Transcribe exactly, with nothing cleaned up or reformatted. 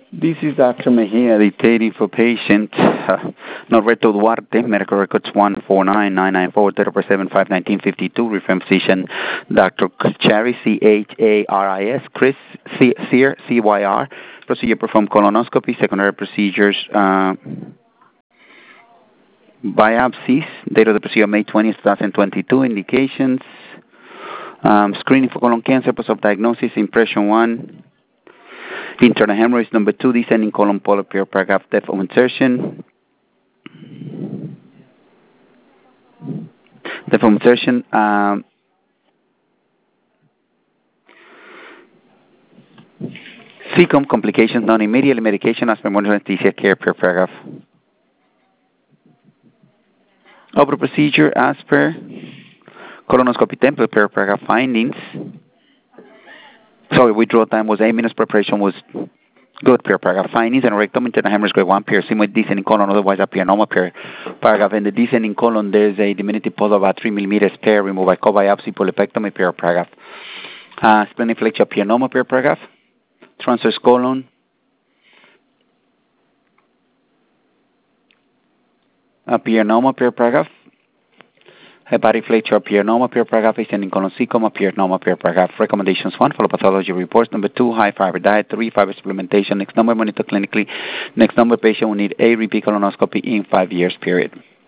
This is Doctor Mejia dictating for patient uh, Norberto Duarte, medical records one four nine nine nine four, date of birth seven five nineteen fifty-two, referring physician Doctor Charis, C H A R I S, Chris C- Cyr, C Y R, procedure performed colonoscopy, secondary procedures, uh, biopsies, date of the procedure May twentieth, twenty twenty-two, indications, um, screening for colon cancer, post of diagnosis, impression one, internal hemorrhoids, number two, descending colon polyp, paragraph, depth of insertion, depth of insertion, um, C C O M complications, non-immediate medication as per modern anesthesia care per paragraph. Open procedure as per colonoscopy template per paragraph findings. Sorry, withdrawal time was eight minutes, preparation was good per paragraph findings, and rectum internal hemorrhage grade one per sigmoid descending colon, otherwise appear normal per paragraph. In the descending colon, there's a diminutive pulse of about three millimeters per removed by co-biopsy polypectomy per paragraph. Uh, spleniflexion appear normal per paragraph. Transverse colon, appear normal per paragraph. Hepatic flexure appear normal per paragraph. Ascending colon C C O M appear normal per paragraph. Recommendations one, follow pathology reports. Number two, high fiber diet. Three, fiber supplementation. Next number, monitor clinically. Next number, patient will need a repeat colonoscopy in five years period.